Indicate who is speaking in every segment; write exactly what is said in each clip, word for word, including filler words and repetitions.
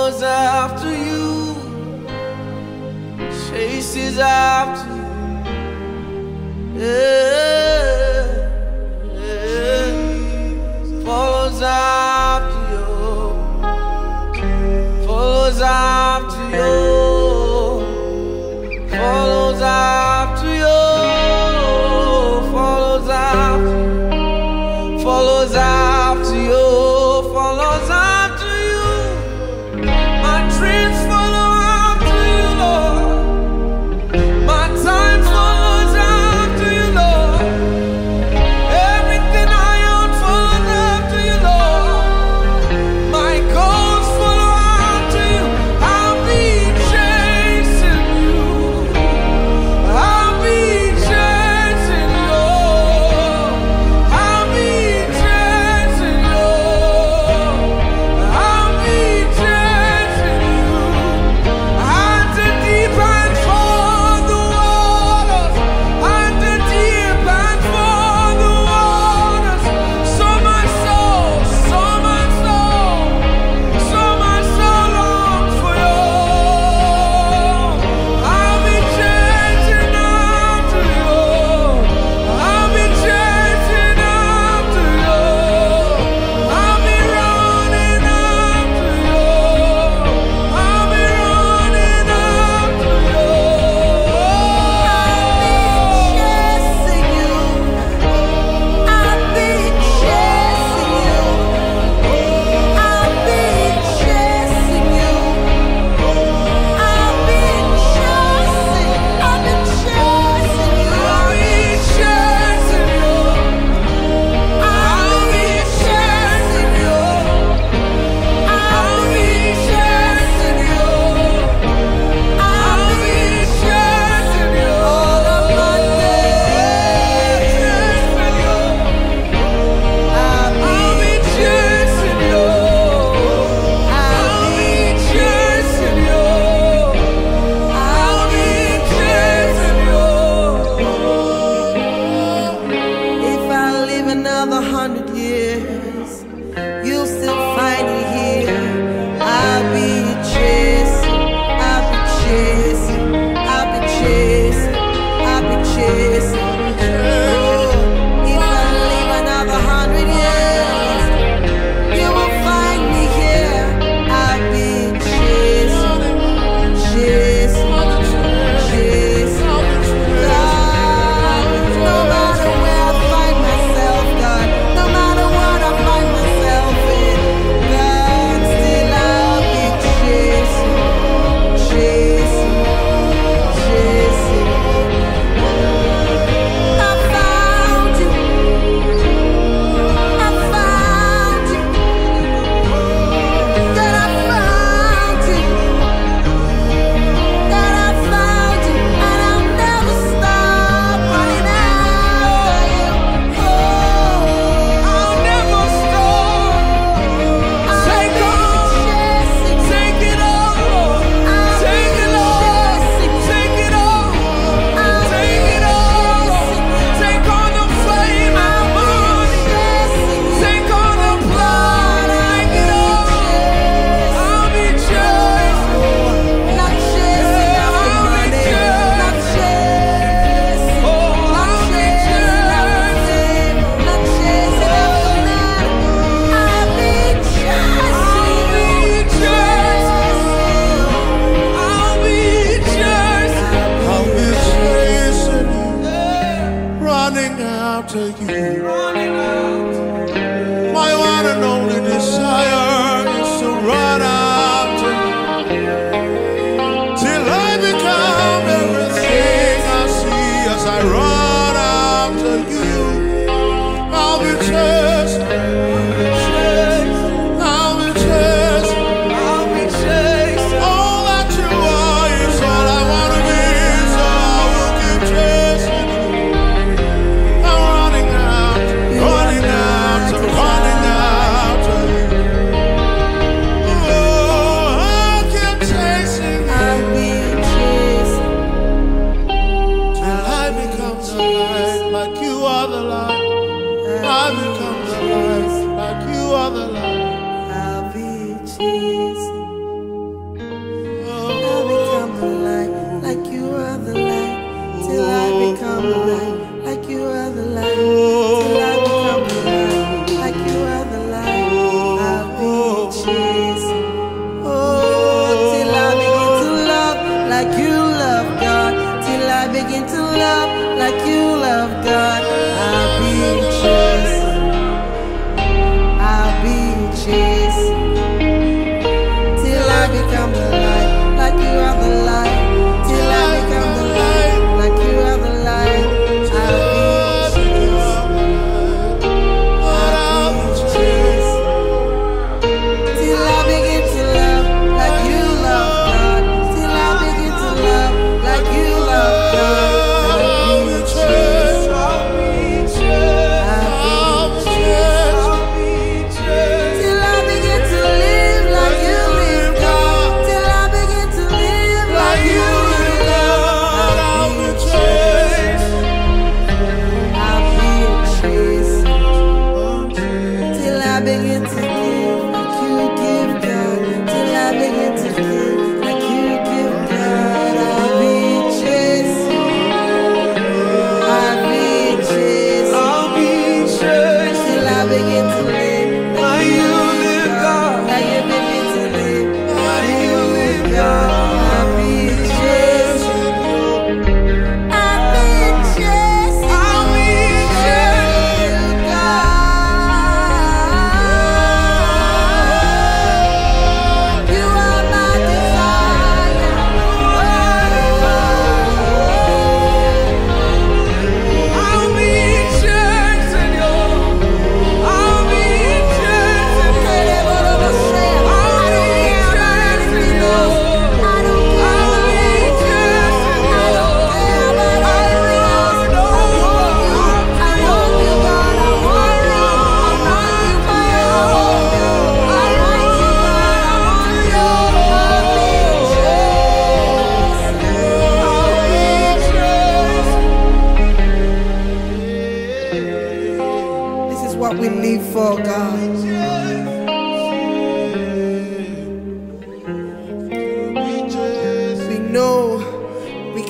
Speaker 1: follows after you, chases after you. Yeah, yeah. Follows after you, follows after you, follows after you, follows after you, follows after you, follows after you. My dreams follow after you, Lord. My time follows after you, Lord. Everything I own follows after you, Lord. My goals follow after you. I'll be chasing you. I'll be chasing you. I'll be chasing you. I'll be chasing you. At the deep and for the waters. At the deep and for the waters. So my soul, so my soul, so my soul longs for you. I'll be chasing after you. I'll be chasing after you. I'll be running after you. I'll be running after you.
Speaker 2: Chasing you, I'll be chasing you. I'll be chasing you. I'll be chasing. I'll be chasing you.
Speaker 1: I'll be chasing you. I'll be chasing you. I'll be chasing you. I'll be chasing you.
Speaker 2: All of my days,
Speaker 1: Chasing you.
Speaker 2: I'll
Speaker 1: I'll be chasing you. I'll be chasing you. I'll be chasing you.
Speaker 2: If I live another hundred years, you'll still find me here. I'll be chasing, I'll be chasing, I'll be chasing, I'll be chasing. Oh, if I live another hundred years, you will find me here. I'll be chasing, chasing, chasing. God, no matter where I find myself, God, no matter what I find myself in, God, still I'll be chasing, chasing, chasing. I found you, I found you, that I found you, that I found you, and I'll never stop running after you. Oh,
Speaker 1: I'll never stop.
Speaker 2: I'll
Speaker 1: Take
Speaker 2: be
Speaker 1: on.
Speaker 2: chasing,
Speaker 1: Take it all, Lord.
Speaker 2: I'll
Speaker 1: Take
Speaker 2: be
Speaker 1: it all.
Speaker 2: chasing,
Speaker 1: Take it all.
Speaker 2: I'll
Speaker 1: Take
Speaker 2: be
Speaker 1: it all, Lord.
Speaker 2: chasing,
Speaker 1: Take on the flame and
Speaker 2: I'll be
Speaker 1: burn.
Speaker 2: chasing you.
Speaker 1: Take on the blood. Take it all. I'll be chasing.
Speaker 2: Not chasing
Speaker 1: Yeah,
Speaker 2: after
Speaker 1: I'll be
Speaker 2: money,
Speaker 1: chasing.
Speaker 2: not chasing,
Speaker 1: Oh,
Speaker 2: not
Speaker 1: I'll be
Speaker 2: chasing after
Speaker 1: chasing.
Speaker 2: fame, not chasing after man. I'll be
Speaker 1: I'll be
Speaker 2: chasing,
Speaker 1: I'll be chasing.
Speaker 3: I'll be chasing you,
Speaker 1: Yeah,
Speaker 3: running after you.
Speaker 1: running out.
Speaker 3: My one and only desire is to run after you till I become everything I see as I run after you. I'll be chasing, I'll be chasing.
Speaker 1: I'll be chasing.
Speaker 3: All that you are is all I want to be, so I will keep chasing you. I'm running after, running after, running after you. Oh, I'll keep chasing you
Speaker 2: I'll be chasing,
Speaker 3: till I become the light, like you are the light. I become the light, like you are the light.
Speaker 2: I'll be chasing.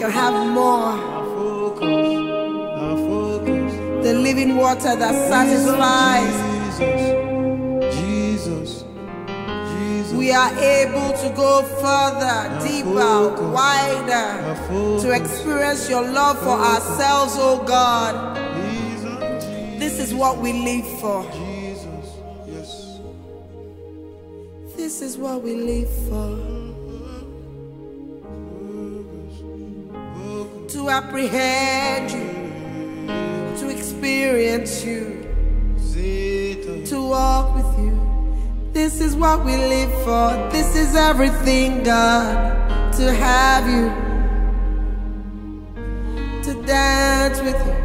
Speaker 2: can have more. The living water that satisfies.
Speaker 3: Jesus, Jesus,
Speaker 2: We are able to go further, deeper, wider, to experience your love for ourselves, oh God. This is what we live for.
Speaker 3: Jesus, yes.
Speaker 2: This is what we live for. To apprehend you, to experience you, to walk with you. This is what we live for. This is everything, God. To have you, to dance with you.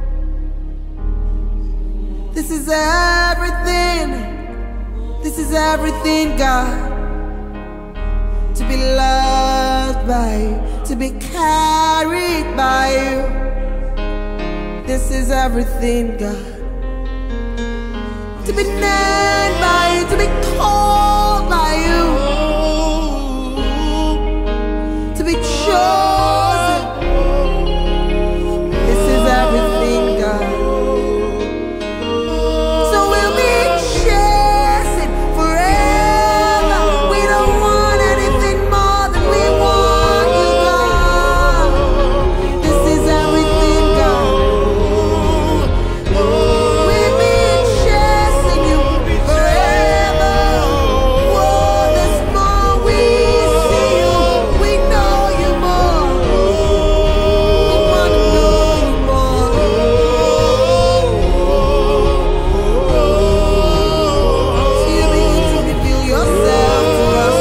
Speaker 2: This is everything. This is everything, God. To be loved by you, to be carried by you. This is everything, God. To be named by you, to be called by you, to be chosen. This is everything, God. So we'll be chasing forever. We don't want anything more than we want you, God. This is everything, God. We'll be chasing you forever. Whoa, there's more. We see you. We know you more. We want to know you more. So you begin to reveal yourself to us.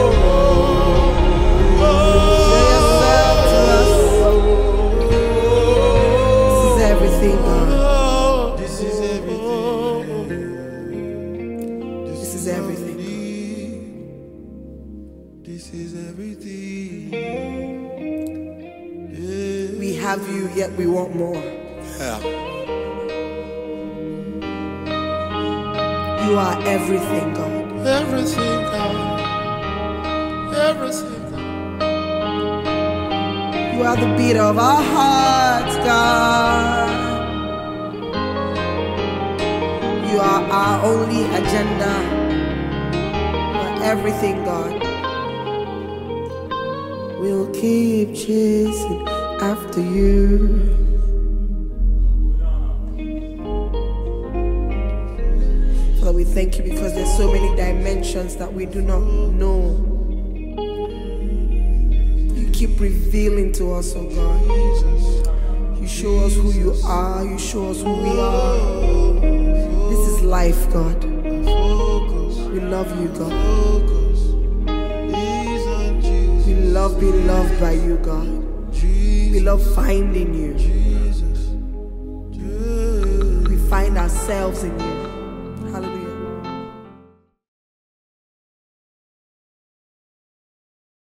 Speaker 2: Show yourself to us. This is everything, God.
Speaker 3: This is everything.
Speaker 2: This is everything.
Speaker 3: This is everything.
Speaker 2: We have you, yet we want more.
Speaker 3: Yeah.
Speaker 2: You are everything, God.
Speaker 3: Everything, God. Everything, God.
Speaker 2: You are the beat of our hearts, God. You are our only agenda. You are everything, God. We'll keep chasing after you. Father, we thank you because there's so many dimensions that we do not know. You keep revealing to us, oh God. You show us who you are. You show us who we are. This is life, God. We love you, God. We love being loved by you, God. We love finding you. We find ourselves in you.